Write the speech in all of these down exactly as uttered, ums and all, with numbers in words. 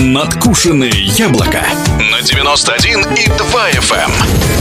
Надкушенные яблоко на девяносто один и два эф эм.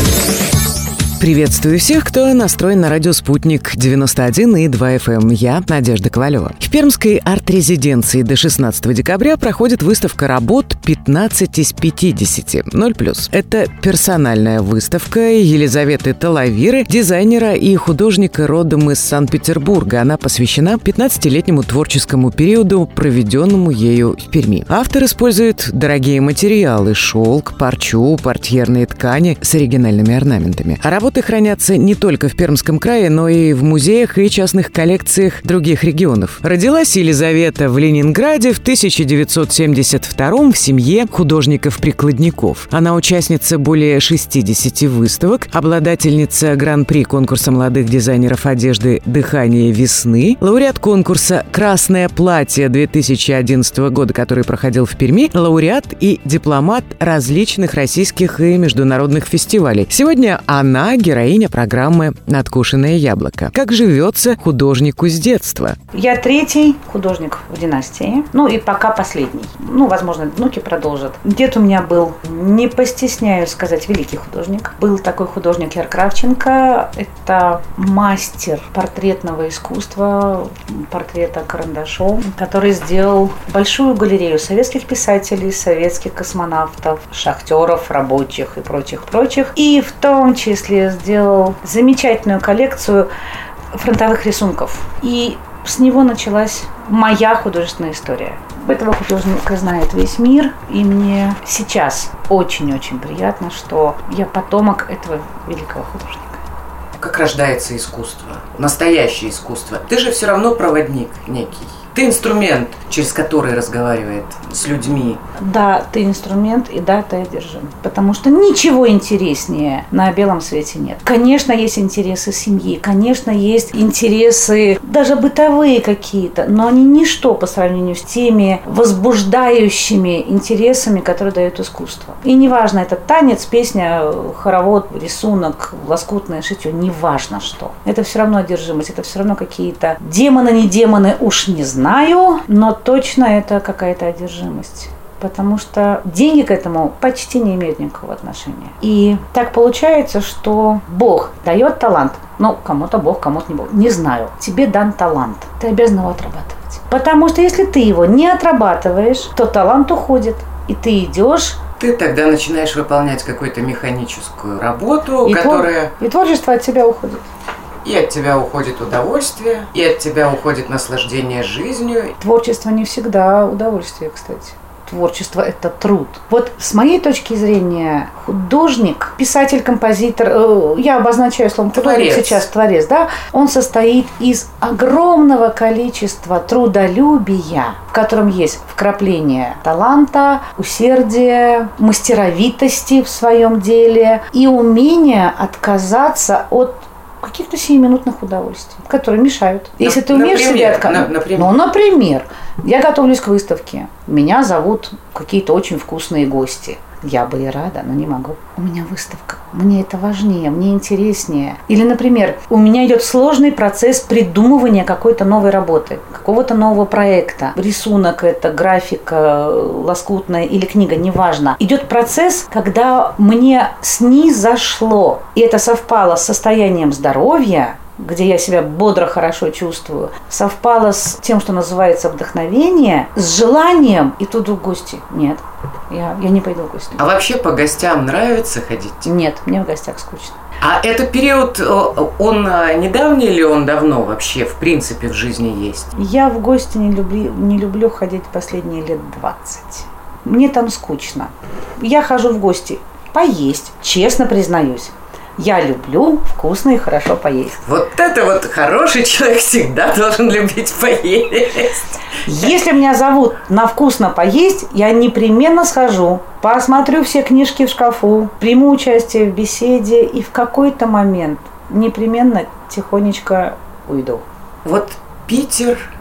Приветствую всех, кто настроен на радио «Спутник» девяносто один и два эф эм. Я Надежда Ковалева. В Пермской арт-резиденции до шестнадцатого декабря проходит выставка работ пятнадцать из пятидесяти, ноль плюс. Это персональная выставка Елизаветы Талавиры, дизайнера и художника родом из Санкт-Петербурга. Она посвящена пятнадцатилетнему творческому периоду, проведенному ею в Перми. Автор использует дорогие материалы – шелк, парчу, портьерные ткани с оригинальными орнаментами. А работа Работы хранятся не только в Пермском крае, но и в музеях и частных коллекциях других регионов. Родилась Елизавета в Ленинграде в тысяча девятьсот семьдесят втором в семье художников-прикладников. Она участница более шестидесяти выставок, обладательница гран-при конкурса молодых дизайнеров одежды «Дыхание весны», лауреат конкурса «Красное платье» две тысячи одиннадцатого года, который проходил в Перми, лауреат и дипломат различных российских и международных фестивалей. Сегодня она героиня программы «Надкушенное яблоко». Как живется художнику с детства? Я третий художник в династии, ну и пока последний. Ну, возможно, внуки продолжат. Дед у меня был, не постесняюсь сказать, великий художник. Был такой художник Яр Кравченко. Это мастер портретного искусства, портрета карандашом, который сделал большую галерею советских писателей, советских космонавтов, шахтеров, рабочих и прочих-прочих. И в том числе сделал замечательную коллекцию фронтовых рисунков. И с него началась моя художественная история. Этого художника знает весь мир, и мне сейчас очень-очень приятно, что я потомок этого великого художника. Как рождается искусство? Настоящее искусство. Ты же все равно проводник некий. Ты инструмент, через который разговаривает с людьми. Да, ты инструмент, и да, ты одержим. Потому что ничего интереснее на белом свете нет. Конечно, есть интересы семьи, конечно, есть интересы даже бытовые какие-то, но они ничто по сравнению с теми возбуждающими интересами, которые дает искусство. И неважно, это танец, песня, хоровод, рисунок, лоскутное шитье, неважно что. Это все равно одержимость, это все равно какие-то демоны, не демоны, уж не знаю. Знаю, но точно это какая-то одержимость. Потому что деньги к этому почти не имеют никакого отношения. И так получается, что Бог дает талант. Ну, кому-то Бог, кому-то не Бог. Не знаю. Тебе дан талант. Ты обязан его отрабатывать. Потому что если ты его не отрабатываешь, то талант уходит. И ты идешь... Ты тогда начинаешь выполнять какую-то механическую работу, и которая... Твор... И творчество от тебя уходит. И от тебя уходит удовольствие, и от тебя уходит наслаждение жизнью. Творчество не всегда удовольствие, кстати. Творчество – это труд. Вот с моей точки зрения, художник, писатель, композитор, я обозначаю словом художник сейчас, творец, да, он состоит из огромного количества трудолюбия, в котором есть вкрапление таланта, усердия, мастеровитости в своем деле и умение отказаться от каких-то сиюминутных удовольствий, которые мешают. Если ты умеешь например, себе отказать. На, например. Ну, например, я готовлюсь к выставке. Меня зовут какие-то очень вкусные гости. Я бы и рада, но не могу. У меня выставка. Мне это важнее, мне интереснее. Или, например, у меня идет сложный процесс придумывания какой-то новой работы, какого-то нового проекта. Рисунок это, графика, лоскутная или книга, неважно. Идет процесс, когда мне снизошло, и это совпало с состоянием здоровья, где я себя бодро, хорошо чувствую, совпало с тем, что называется вдохновение, с желанием, и тут в гости. Нет, я, я не пойду в гости. А вообще по гостям нравится ходить? Нет, мне в гостях скучно. А этот период, он недавний или он давно вообще, в принципе, в жизни есть? Я в гости не люблю, не люблю ходить последние лет двадцать. Мне там скучно. Я хожу в гости поесть, честно признаюсь. Я люблю вкусно и хорошо поесть. Вот это вот хороший человек всегда должен любить поесть. Если меня зовут на вкусно поесть, я непременно схожу, посмотрю все книжки в шкафу, приму участие в беседе и в какой-то момент непременно тихонечко уйду. Вот Питер и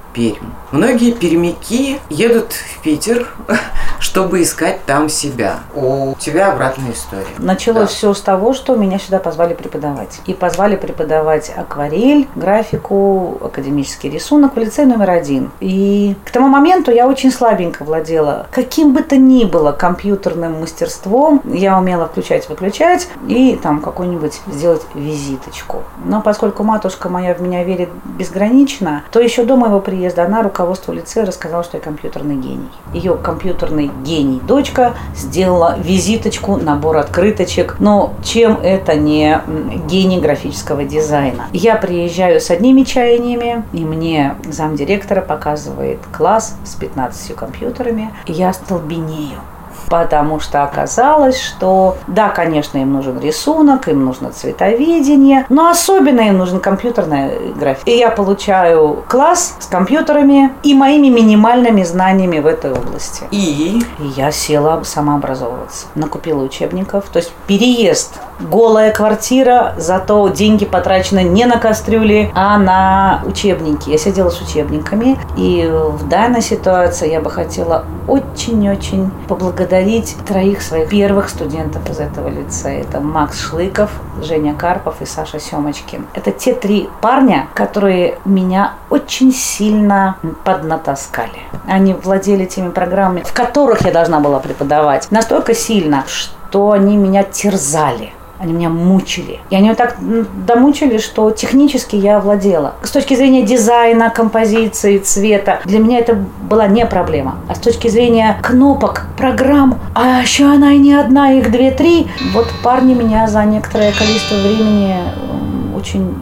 Пермь. Многие пермяки едут в Питер, чтобы искать там себя. У тебя обратная история. Началось Да. все с того, что меня сюда позвали преподавать. И позвали преподавать акварель, графику, академический рисунок в лицей номер один. И к тому моменту я очень слабенько владела каким бы то ни было компьютерным мастерством. Я умела включать-выключать и там какую-нибудь сделать визиточку. Но поскольку матушка моя в меня верит безгранично, то еще до моего приезда она руководству лицея рассказала, что я компьютерный гений. Ее компьютерный гений дочка сделала визиточку, набор открыточек. Но чем это не гений графического дизайна? Я приезжаю с одними чаяниями, и мне замдиректора показывает класс с пятнадцатью компьютерами, и я столбенею. Потому что оказалось, что да, конечно, им нужен рисунок, им нужно цветоведение, но особенно им нужен компьютерная графика. И я получаю класс с компьютерами и моими минимальными знаниями в этой области. И? И я села самообразовываться. Накупила учебников. То есть переезд. Голая квартира, зато деньги потрачены не на кастрюли, а на учебники. Я сидела с учебниками. И в данной ситуации я бы хотела очень-очень поблагодарить троих своих первых студентов из этого лицея. Это Макс Шлыков, Женя Карпов и Саша Семочкин. Это те три парня, которые меня очень сильно поднатаскали. Они владели теми программами, в которых я должна была преподавать, настолько сильно, что они меня терзали. Они меня мучили. И они вот так домучили, что технически я овладела. С точки зрения дизайна, композиции, цвета, для меня это была не проблема. А с точки зрения кнопок, программ, а еще она и не одна, их две-три, вот парни меня за некоторое количество времени очень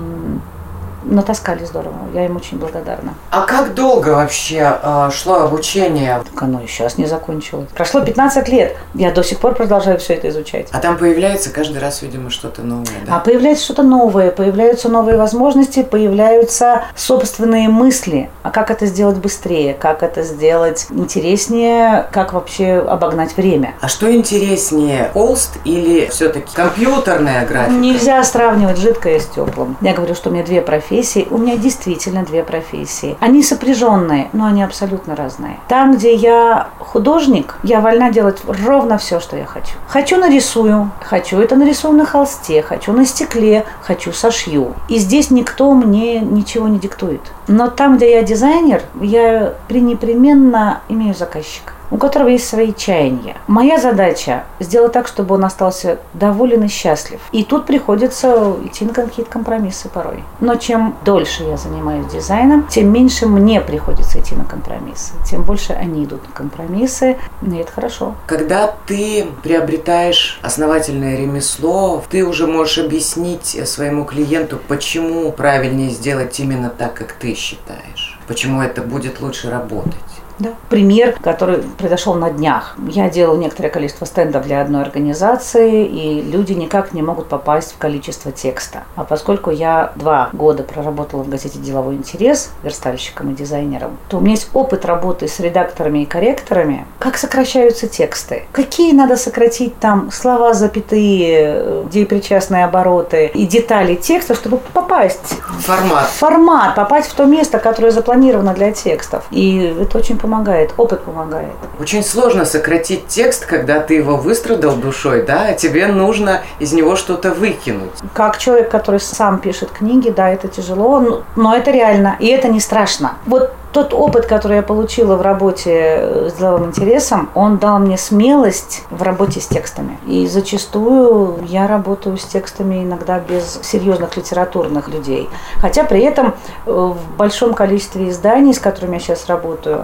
натаскали здорово. Я им очень благодарна. А как долго вообще э, шло обучение? Так оно и сейчас не закончилось. Прошло пятнадцать лет. Я до сих пор продолжаю все это изучать. А там появляется каждый раз, видимо, что-то новое, да? А появляется что-то новое, появляются новые возможности, появляются собственные мысли. А как это сделать быстрее, как это сделать интереснее, как вообще обогнать время. А что интереснее, холст или все-таки компьютерная графика? Нельзя сравнивать жидкое с теплым. Я говорю, что у меня две профессии. У меня действительно две профессии. Они сопряженные, но они абсолютно разные. Там, где я художник, я вольна делать ровно все, что я хочу. Хочу нарисую, хочу это нарисую на холсте, хочу на стекле, хочу сошью. И здесь никто мне ничего не диктует. Но там, где я дизайнер, я пренепременно имею заказчика, у которого есть свои чаяния. Моя задача сделать так, чтобы он остался доволен и счастлив. И тут приходится идти на какие-то компромиссы порой. Но чем дольше я занимаюсь дизайном, тем меньше мне приходится идти на компромиссы. Тем больше они идут на компромиссы, и это хорошо. Когда ты приобретаешь основательное ремесло, ты уже можешь объяснить своему клиенту, почему правильнее сделать именно так, как ты считаешь. Почему это будет лучше работать. Да. Пример, который произошел на днях. Я делала некоторое количество стендов для одной организации, и люди никак не могут попасть в количество текста. А поскольку я два года проработала в газете «Деловой интерес» верстальщиком и дизайнером, то у меня есть опыт работы с редакторами и корректорами. Как сокращаются тексты? Какие надо сократить там слова, запятые, деепричастные обороты и детали текста, чтобы попасть Формат. в формат, попасть в то место, которое запланировано для текстов. И это очень помогает. Помогает, опыт помогает. Очень сложно сократить текст, когда ты его выстрадал душой, да, а тебе нужно из него что-то выкинуть. Как человек, который сам пишет книги, да, это тяжело, но это реально, и это не страшно. Вот тот опыт, который я получила в работе с деловым интересом, он дал мне смелость в работе с текстами. И зачастую я работаю с текстами иногда без серьезных литературных людей. Хотя при этом в большом количестве изданий, с которыми я сейчас работаю,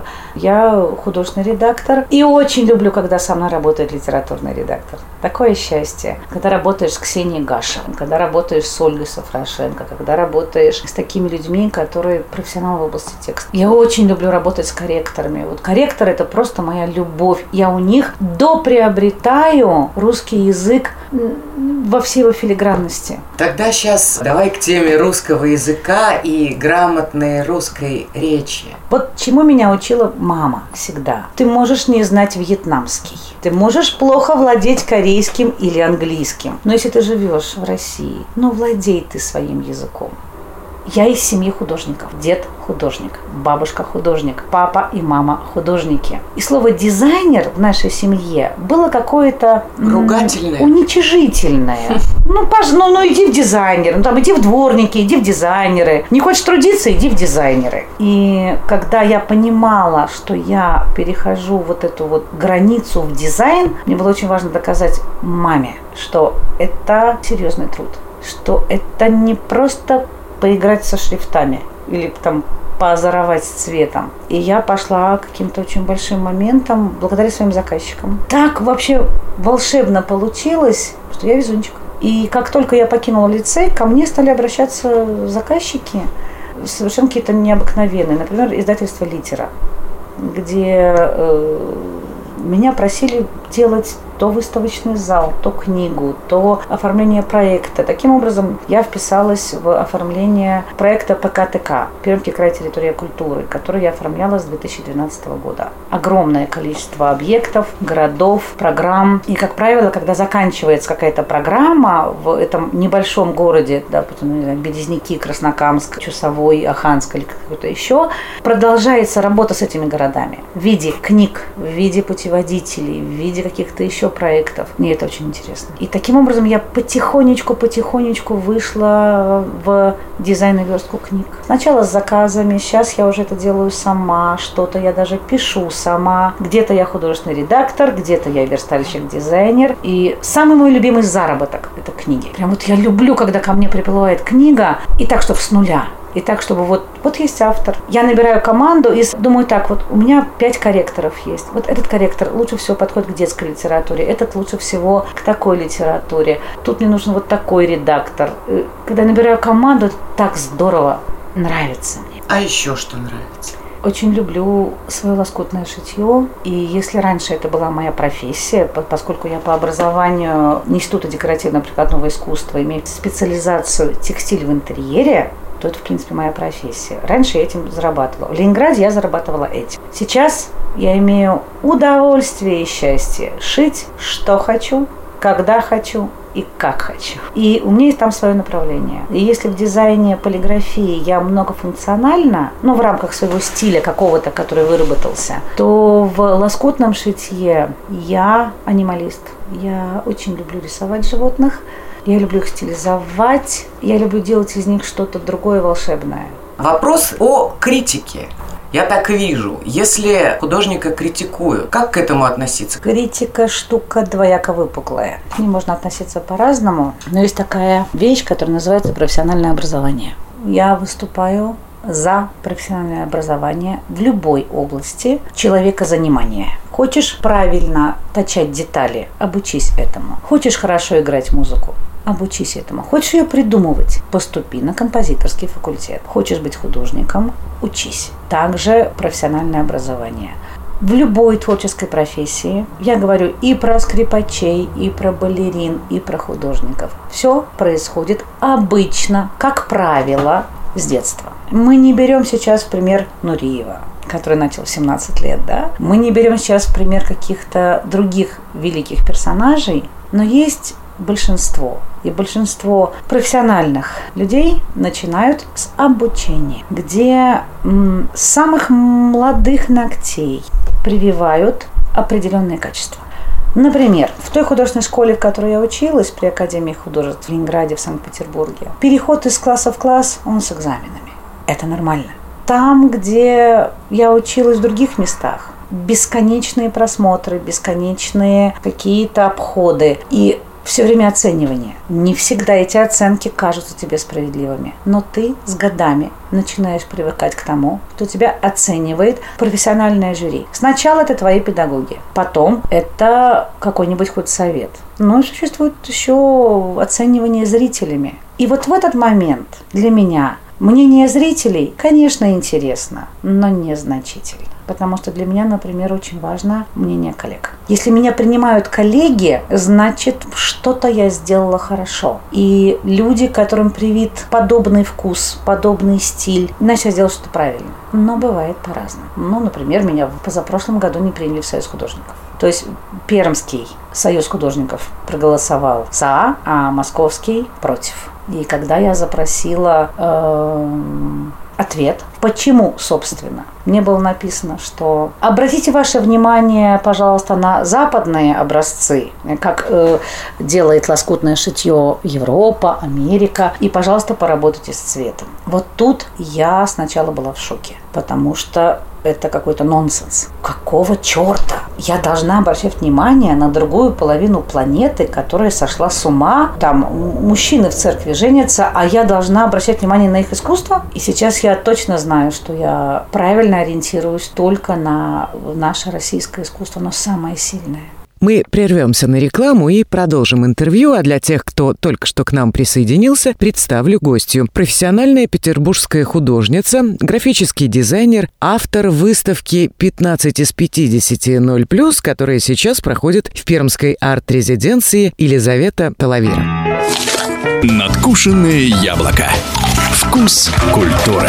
я художественный редактор. И очень люблю, когда со мной работает литературный редактор. Такое счастье. Когда работаешь с Ксенией Гашевой, когда работаешь с Ольгой Сафрошенко, когда работаешь с такими людьми, которые профессионалы в области текста. Я очень люблю работать с корректорами. Вот корректор – это просто моя любовь. Я у них доприобретаю русский язык во всей его филигранности. Тогда сейчас давай к теме русского языка и грамотной русской речи. Вот чему меня учила мама всегда. Ты можешь не знать вьетнамский. Ты можешь плохо владеть корейским или английским. Но если ты живешь в России, ну владей ты своим языком. Я из семьи художников. Дед художник, бабушка художник, папа и мама художники. И слово «дизайнер» в нашей семье было какое-то... Ругательное. Уничижительное. Ну, пож, ну, ну, иди в дизайнер, ну, там, иди в дворники, иди в дизайнеры. Не хочешь трудиться, иди в дизайнеры. И когда я понимала, что я перехожу вот эту вот границу в дизайн, мне было очень важно доказать маме, что это серьезный труд, что это не просто поиграть со шрифтами или там поозоровать с цветом. И я пошла каким-то очень большим моментом благодаря своим заказчикам. Так вообще волшебно получилось, что я везунчик. И как только я покинула лицей, ко мне стали обращаться заказчики, совершенно какие-то необыкновенные. Например, издательство «Литера», где э, меня просили делать то выставочный зал, то книгу, то оформление проекта. Таким образом, я вписалась в оформление проекта пэ ка тэ ка «Пермский край. Территория культуры», который я оформляла с две тысячи двенадцатого года. Огромное количество объектов, городов, программ. И, как правило, когда заканчивается какая-то программа в этом небольшом городе, да, потом, не знаю, Березники, Краснокамск, Чусовой, Оханск или какой-то еще, продолжается работа с этими городами в виде книг, в виде путеводителей, в виде каких-то еще проектов. Мне это очень интересно. И таким образом я потихонечку-потихонечку вышла в дизайн и верстку книг. Сначала с заказами, сейчас я уже это делаю сама, что-то я даже пишу сама. Где-то я художественный редактор, где-то я верстальщик-дизайнер. И самый мой любимый заработок – это книги. Прям вот я люблю, когда ко мне приплывает книга, и так, чтобы с нуля. И так, чтобы вот, вот есть автор. Я набираю команду и думаю так, вот у меня пять корректоров есть. Вот этот корректор лучше всего подходит к детской литературе, этот лучше всего к такой литературе. Тут мне нужен вот такой редактор. Когда я набираю команду, это так здорово, нравится мне. А еще что нравится? Очень люблю свое лоскутное шитье. И если раньше это была моя профессия, поскольку я по образованию Института декоративно-прикладного искусства имею специализацию текстиль в интерьере, то это, в принципе, моя профессия. Раньше я этим зарабатывала. В Ленинграде я зарабатывала этим. Сейчас я имею удовольствие и счастье шить, что хочу, когда хочу и как хочу. И у меня есть там свое направление. И если в дизайне, полиграфии я многофункциональна, ну, в рамках своего стиля какого-то, который выработался, то в лоскутном шитье я анималист. Я очень люблю рисовать животных. Я люблю их стилизовать, я люблю делать из них что-то другое волшебное. Вопрос о критике. Я так вижу, если художника критикуют, как к этому относиться? Критика – штука двояко выпуклая. К ней можно относиться по-разному, но есть такая вещь, которая называется профессиональное образование. Я выступаю за профессиональное образование в любой области человекозанимания. Хочешь правильно точать детали – обучись этому. Хочешь хорошо играть музыку – обучись этому. Хочешь ее придумывать – поступи на композиторский факультет. Хочешь быть художником – учись. Также профессиональное образование. В любой творческой профессии, я говорю и про скрипачей, и про балерин, и про художников, все происходит обычно, как правило, с детства. Мы не берем сейчас в пример Нуриева, который начал в семнадцать лет, да? Мы не берем сейчас в пример каких-то других великих персонажей, но есть большинство. И большинство профессиональных людей начинают с обучения, где м, с самых молодых ногтей прививают определенные качества. Например, в той художественной школе, в которой я училась, при Академии художеств в Ленинграде, в Санкт-Петербурге, переход из класса в класс, он с экзаменами. Это нормально. Там, где я училась в других местах, бесконечные просмотры, бесконечные какие-то обходы и все время оценивание. Не всегда эти оценки кажутся тебе справедливыми, но ты с годами начинаешь привыкать к тому, что тебя оценивает профессиональное жюри. Сначала это твои педагоги, потом это какой-нибудь худсовет. Но существует еще оценивание зрителями. И вот в этот момент для меня мнение зрителей, конечно, интересно, но незначительно. Потому что для меня, например, очень важно мнение коллег. Если меня принимают коллеги, значит, что-то я сделала хорошо. И люди, которым привит подобный вкус, подобный стиль, значит, я сделала что-то правильно. Но бывает по-разному. Ну, например, меня в позапрошлом году не приняли в Союз художников. То есть Пермский союз художников проголосовал за, а Московский против. И когда я запросила э, ответ, почему, собственно, мне было написано, что обратите ваше внимание, пожалуйста, на западные образцы, как э, делает лоскутное шитье Европа, Америка, и, пожалуйста, поработайте с цветом. Вот тут я сначала была в шоке, потому что это какой-то нонсенс. Какого черта? Я должна обращать внимание на другую половину планеты, которая сошла с ума. Там мужчины в церкви женятся, а я должна обращать внимание на их искусство? И сейчас я точно знаю, что я правильно ориентируюсь только на наше российское искусство, но самое сильное. Мы прервемся на рекламу и продолжим интервью, а для тех, кто только что к нам присоединился, представлю гостью. Профессиональная петербургская художница, графический дизайнер, автор выставки пятнадцать из пятидесяти ноль плюс, которая сейчас проходит в пермской арт-резиденции Елизавета Талавира. Надкушенное яблоко. Вкус культуры.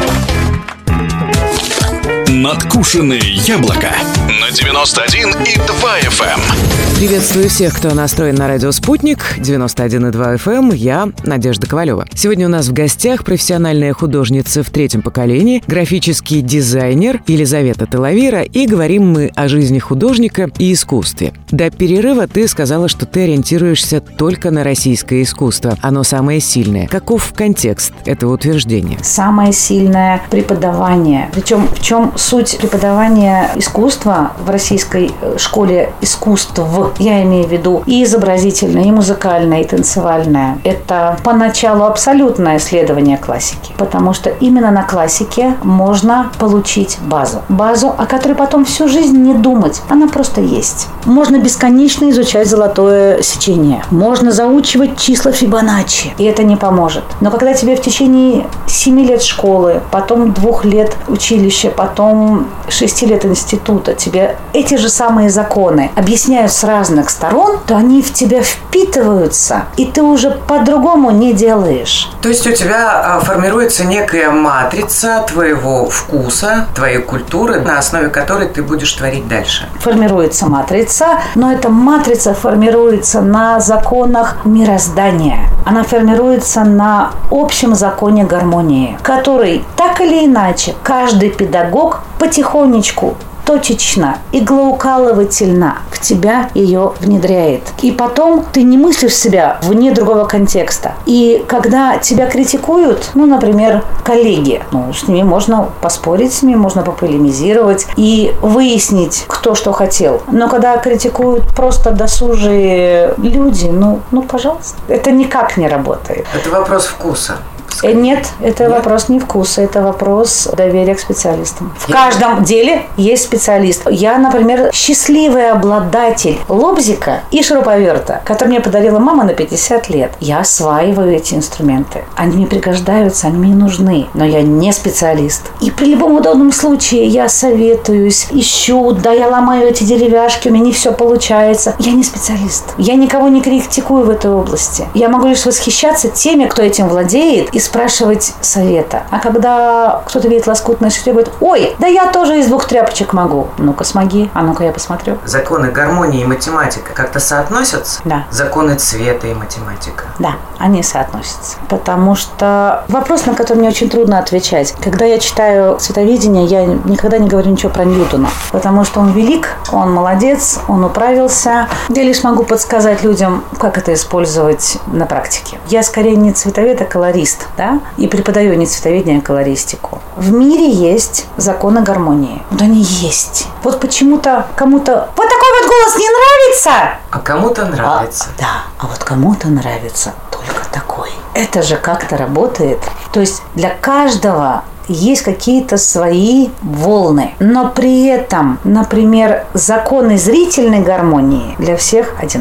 Надкушенное яблоко на девяносто один и два эф эм. Приветствую всех, кто настроен на радио «Спутник» девяносто один и два эф эм. Я Надежда Ковалева. Сегодня у нас в гостях профессиональная художница в третьем поколении, графический дизайнер Елизавета Талавира, и говорим мы о жизни художника и искусстве. До перерыва ты сказала, что ты ориентируешься только на российское искусство. Оно самое сильное. Каков контекст этого утверждения? Самое сильное преподавание. Причем в чем суть преподавания искусства в российской школе искусств? Я имею в виду и изобразительное, и музыкальное, и танцевальное. Это поначалу абсолютное исследование классики, потому что именно на классике можно получить базу. Базу, о которой потом всю жизнь не думать. Она просто есть. Можно бесконечно изучать золотое сечение. Можно заучивать числа Фибоначчи, и это не поможет. Но когда тебе в течение семи лет школы, потом двух лет училища, потом шести лет института, тебе эти же самые законы объясняют с разных сторон, то они в тебя впитываются, и ты уже по-другому не делаешь. То есть у тебя формируется некая матрица твоего вкуса, твоей культуры, на основе которой ты будешь творить дальше. Формируется матрица, но эта матрица формируется на законах мироздания. Она формируется на общем законе гармонии, который так или иначе каждый педагог потихонечку, точечно, иглоукалывательно в тебя ее внедряет. И потом ты не мыслишь себя вне другого контекста. И когда тебя критикуют, ну, например, коллеги, ну, с ними можно поспорить, с ними можно пополемизировать и выяснить, кто что хотел. Но когда критикуют просто досужие люди, ну, ну, пожалуйста, это никак не работает. Это вопрос вкуса. Нет, это Нет? вопрос не вкуса, это вопрос доверия к специалистам. В каждом деле есть специалист. Я, например, счастливый обладатель лобзика и шуруповерта, который мне подарила мама на пятьдесят лет. Я осваиваю эти инструменты. Они мне пригождаются, они мне нужны, но я не специалист. И при любом удобном случае я советуюсь, ищу, да, я ломаю эти деревяшки, у меня не все получается. Я не специалист. Я никого не критикую в этой области. Я могу лишь восхищаться теми, кто этим владеет, и спрашивать совета. А когда кто-то видит лоскутное шитье, говорит: ой, да я тоже из двух тряпочек могу. Ну-ка, смоги, а ну-ка я посмотрю. Законы гармонии и математика как-то соотносятся? Да. Законы цвета и математика? Да, они соотносятся. Потому что вопрос, на который мне очень трудно отвечать. Когда я читаю цветоведение, я никогда не говорю ничего про Ньютона. Потому что он велик, он молодец, он управился. Я лишь могу подсказать людям, как это использовать на практике. Я скорее не цветовед, а колорист. Да? И преподаю не цветоведение, а колористику. В мире есть законы гармонии. Вот они есть. Вот почему-то кому-то вот такой вот голос не нравится. А кому-то нравится. А, да, а вот кому-то нравится только такой. Это же как-то работает. То есть для каждого есть какие-то свои волны. Но при этом, например, законы зрительной гармонии для всех одинаковые.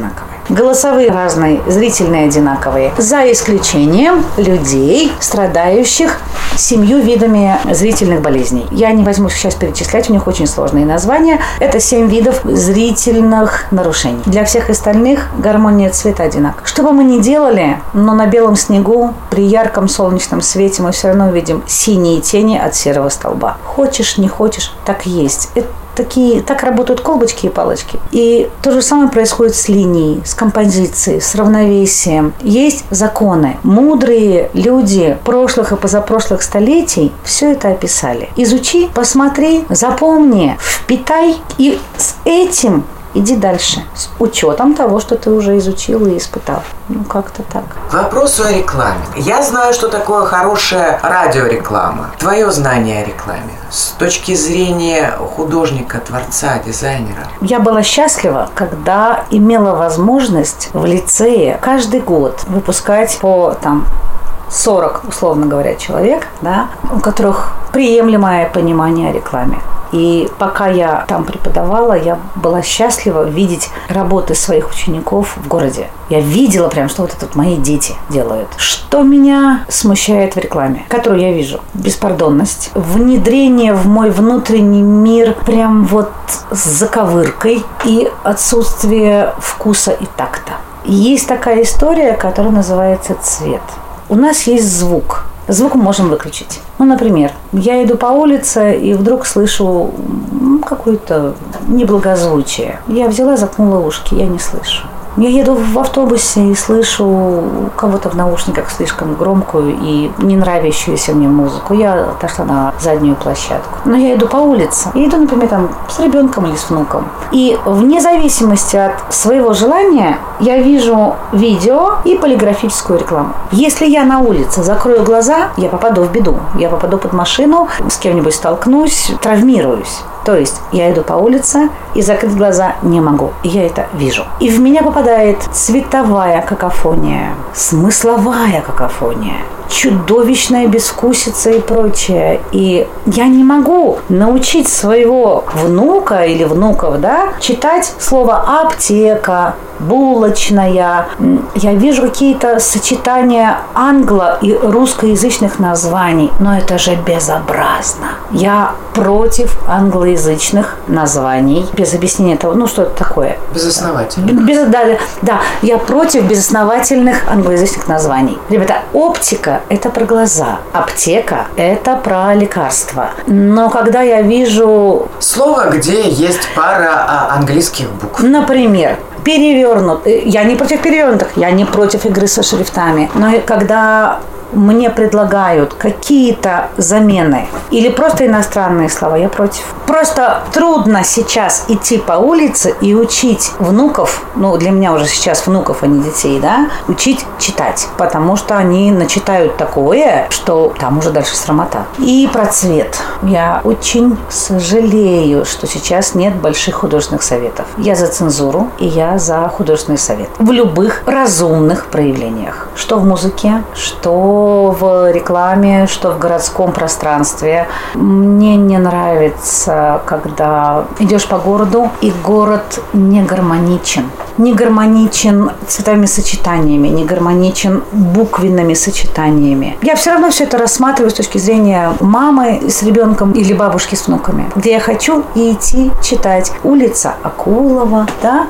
Голосовые разные, зрительные одинаковые. За исключением людей, страдающих семью видами зрительных болезней. Я не возьму сейчас перечислять, у них очень сложные названия. Это семь видов зрительных нарушений. Для всех остальных гармония цвета одинакова. Что бы мы ни делали, но на белом снегу при ярком солнечном свете мы все равно увидим синие тени от серого столба. Хочешь, не хочешь, так и есть. Это Такие, так работают колбочки и палочки. И то же самое происходит с линией, с композицией, с равновесием. Есть законы. Мудрые люди прошлых и позапрошлых столетий все это описали. Изучи, посмотри, запомни, впитай и с этим иди дальше, с учетом того, что ты уже изучил и испытал. Ну, как-то так. К вопросу о рекламе. Я знаю, что такое хорошая радиореклама. Твое знание о рекламе с точки зрения художника, творца, дизайнера. Я была счастлива, когда имела возможность в лицее каждый год выпускать по там сорок, условно говоря, человек, да, у которых приемлемое понимание о рекламе. И пока я там преподавала, я была счастлива видеть работы своих учеников в городе. Я видела прям, что вот это вот мои дети делают. Что меня смущает в рекламе, которую я вижу? Беспардонность, внедрение в мой внутренний мир прям вот с заковыркой и отсутствие вкуса и такта. Есть такая история, которая называется «Цвет». У нас есть звук. Звук мы можем выключить. Ну, например, я иду по улице и вдруг слышу какое-то неблагозвучие. Я взяла, заткнула ушки, я не слышу. Я еду в автобусе и слышу кого-то в наушниках слишком громкую и не нравящуюся мне музыку. Я отошла на заднюю площадку. Но я иду по улице. Я иду, например, там, с ребенком или с внуком. И вне зависимости от своего желания я вижу видео и полиграфическую рекламу. Если я на улице закрою глаза, я попаду в беду. Я попаду под машину, с кем-нибудь столкнусь, травмируюсь. То есть я иду по улице и закрыть глаза не могу. И я это вижу. И в меня попадает цветовая какофония, смысловая какофония, чудовищная безвкусица и прочее. И я не могу научить своего внука или внуков, да, читать слово аптека, булочная. Я вижу какие-то сочетания англо- и русскоязычных названий, но это же безобразно. Я против англоязычных названий, без объяснения того, ну что это такое. Безосновательно. Без, да, да, я против безосновательных англоязычных названий. Ребята, оптика – это про глаза, аптека – это про лекарства. Но когда я вижу… Слово, где есть пара английских букв. Например, перевернут. Я не против перевернутых, я не против игры со шрифтами. Но когда мне предлагают какие-то замены или просто иностранные слова, я против. Просто трудно сейчас идти по улице и учить внуков, ну, для меня уже сейчас внуков, а не детей, да, учить читать, потому что они начитают такое, что там уже дальше срамота. И про цвет. Я очень сожалею, что сейчас нет больших художественных советов. Я за цензуру, и я за художественный совет. В любых разумных проявлениях. Что в музыке, что в рекламе, что в городском пространстве. Мне не нравится, когда идешь по городу, и город не гармоничен. Не гармоничен цветовыми сочетаниями, не гармоничен буквенными сочетаниями. Я все равно все это рассматриваю с точки зрения мамы с ребенком или бабушки с внуками. Где я хочу идти читать. Улица Акулова, да?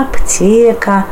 Аптека,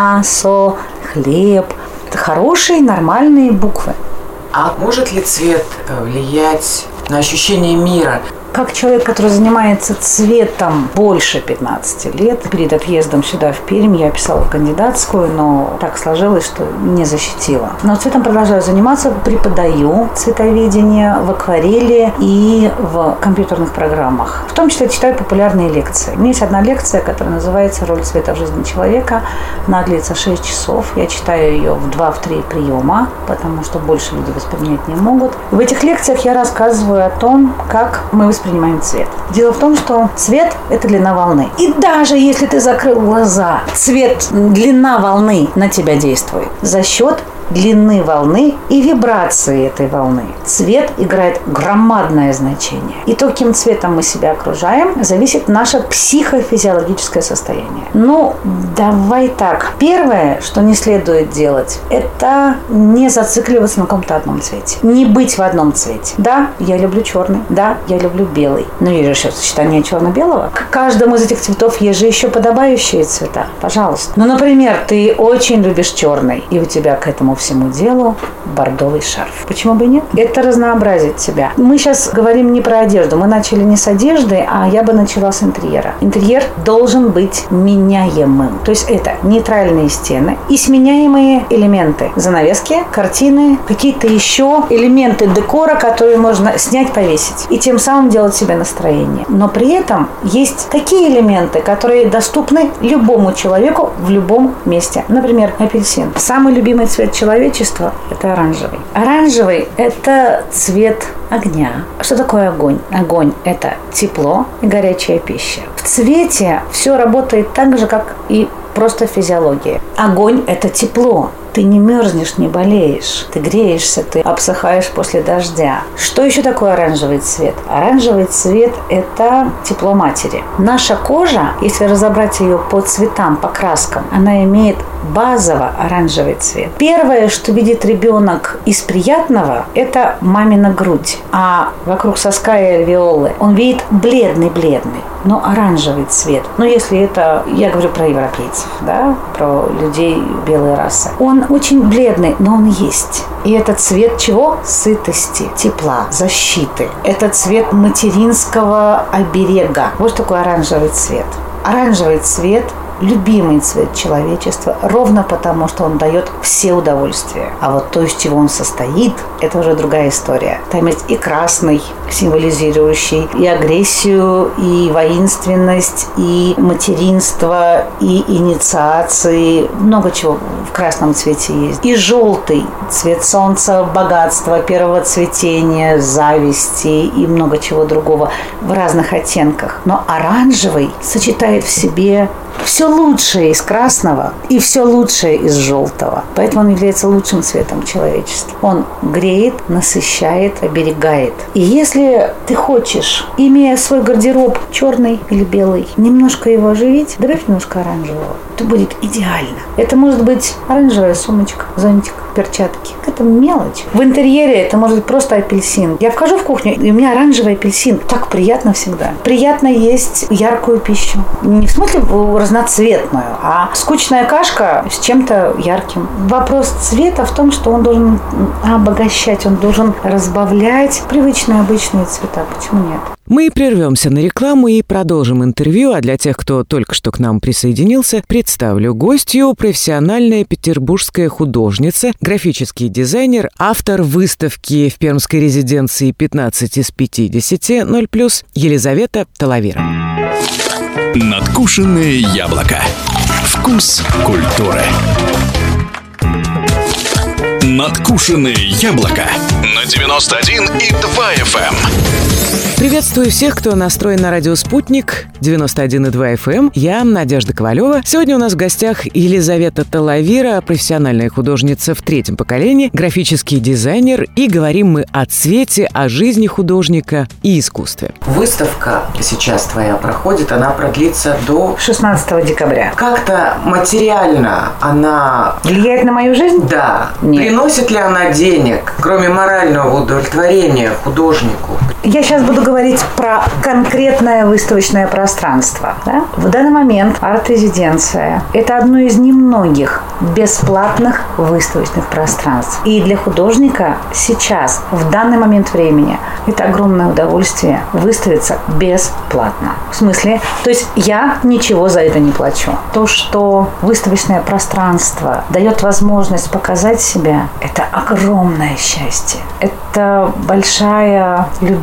мясо, хлеб. Хорошие, нормальные буквы. А может ли цвет влиять на ощущение мира? Как человек, который занимается цветом больше пятнадцати лет, перед отъездом сюда, в Пермь, я писала кандидатскую, но так сложилось, что не защитила. Но цветом продолжаю заниматься, преподаю цветоведение в акварели и в компьютерных программах. В том числе читаю популярные лекции. У меня есть одна лекция, которая называется «Роль цвета в жизни человека». Она длится шесть часов. Я читаю ее в два-три приема, потому что больше люди воспринять не могут. В этих лекциях я рассказываю о том, как мы воспринимаем воспринимаем цвет. Дело в том, что цвет – это длина волны. И даже если ты закрыл глаза, цвет, длина волны на тебя действует за счет длины волны и вибрации этой волны. Цвет играет громадное значение. И то, каким цветом мы себя окружаем, зависит наше психофизиологическое состояние. Ну, давай так. Первое, что не следует делать, это не зацикливаться на каком-то одном цвете. Не быть в одном цвете. Да, я люблю черный. Да, я люблю белый. Но есть же еще сочетание черно-белого. К каждому из этих цветов есть же еще подобающие цвета. Пожалуйста. Ну, например, ты очень любишь черный, и у тебя к этому всему делу бордовый шарф. Почему бы и нет? Это разнообразит тебя. Мы сейчас говорим не про одежду. Мы начали не с одежды, а я бы начала с интерьера. Интерьер должен быть меняемым. То есть это нейтральные стены и сменяемые элементы. Занавески, картины, какие-то еще элементы декора, которые можно снять, повесить. И тем самым делать себе настроение. Но при этом есть такие элементы, которые доступны любому человеку в любом месте. Например, апельсин. Самый любимый цвет человечества – это оранжевый. Оранжевый – это цвет огня. Что такое огонь? Огонь – это тепло и горячая пища. В цвете все работает так же, как и просто физиология. Огонь – это тепло. Ты не мерзнешь, не болеешь. Ты греешься, ты обсыхаешь после дождя. Что еще такое оранжевый цвет? Оранжевый цвет – это тепло матери. Наша кожа, если разобрать ее по цветам, по краскам, она имеет базово-оранжевый цвет. Первое, что видит ребенок из приятного, это мамина грудь. А вокруг соска и альвеолы он видит бледный-бледный, но оранжевый цвет. Но если это, я говорю про европейцев, да, про людей белой расы. Он очень бледный, но он есть. И это цвет чего? Сытости, тепла, защиты. Это цвет материнского оберега. Вот что такое оранжевый цвет. Оранжевый цвет – любимый цвет человечества, ровно потому, что он дает все удовольствия. А вот то, из чего он состоит, это уже другая история. Там есть и красный, символизирующий и агрессию, и воинственность, и материнство, и инициации. Много чего в красном цвете есть. И желтый цвет солнца, богатства, первого цветения, зависти и много чего другого в разных оттенках. Но оранжевый сочетает в себе все лучшее из красного и все лучшее из желтого. Поэтому он является лучшим цветом человечества. Он греет, насыщает, оберегает. И если ты хочешь, имея свой гардероб черный или белый, немножко его оживить, добавь немножко оранжевого. Это будет идеально. Это может быть оранжевая сумочка, зонтик, перчатки. Это мелочь. В интерьере это может быть просто апельсин. Я вхожу в кухню, и у меня оранжевый апельсин. Так приятно всегда. Приятно есть яркую пищу. Не в смысле разноцветную, а скучная кашка с чем-то ярким. Вопрос цвета в том, что он должен обогащать, он должен разбавлять привычные обычные цвета. Почему нет? Мы прервемся на рекламу и продолжим интервью, а для тех, кто только что к нам присоединился, представлю гостью: профессиональная петербургская художница, графический дизайнер, автор выставки в пермской резиденции пятнадцать из пятидесяти ноль плюс Елизавета Талавира. Надкушенное яблоко. Вкус культуры. Надкушенное яблоко на девяносто один и два эф эм. Приветствую всех, кто настроен на радио «Спутник» девяносто один и два эф эм. Я Надежда Ковалева. Сегодня у нас в гостях Елизавета Талавира, профессиональная художница в третьем поколении, графический дизайнер. И говорим мы о цвете, о жизни художника и искусстве. Выставка сейчас твоя проходит, она продлится до шестнадцатого декабря. Как-то материально она влияет на мою жизнь? Да. Нет. Приносит ли она денег, кроме морального удовлетворения художнику? Я сейчас буду говорить про конкретное выставочное пространство. Да? В данный момент арт-резиденция – это одно из немногих бесплатных выставочных пространств. И для художника сейчас, в данный момент времени, это огромное удовольствие выставиться бесплатно. В смысле? То есть я ничего за это не плачу. То, что выставочное пространство дает возможность показать себя, это огромное счастье. Это большая любезность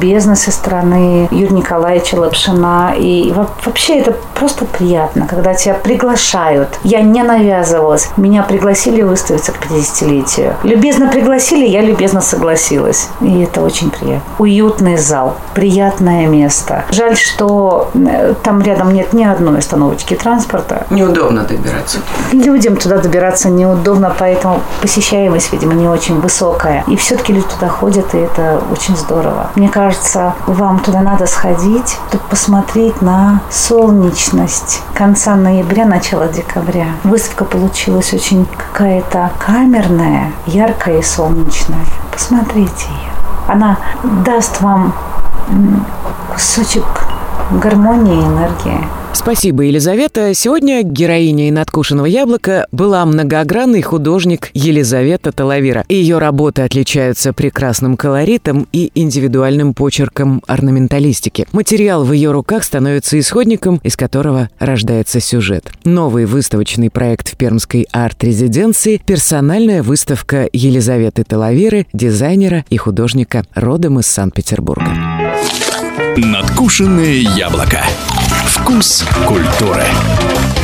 любезно со стороны Юрия Николаевича Лапшина. И вообще это просто приятно, когда тебя приглашают. Я не навязывалась. Меня пригласили выставиться к пятидесятилетию. Любезно пригласили, я любезно согласилась. И это очень приятно. Уютный зал, приятное место. Жаль, что там рядом нет ни одной остановочки транспорта. Неудобно добираться. Людям туда добираться неудобно, поэтому посещаемость, видимо, не очень высокая. И все-таки люди туда ходят, и это очень здорово. Мне кажется, вам туда надо сходить, чтобы посмотреть на солнечность конца ноября, начала декабря. Выставка получилась очень какая-то камерная, яркая и солнечная. Посмотрите ее. Она даст вам кусочек гармонии и энергии. Спасибо, Елизавета. Сегодня героиней «Надкушенного яблока» была многогранный художник Елизавета Талавира. Ее работы отличаются прекрасным колоритом и индивидуальным почерком орнаменталистики. Материал в ее руках становится исходником, из которого рождается сюжет. Новый выставочный проект в Пермской арт-резиденции – персональная выставка Елизаветы Талавиры, дизайнера и художника родом из Санкт-Петербурга. «Надкушенное яблоко». Вкус культуры.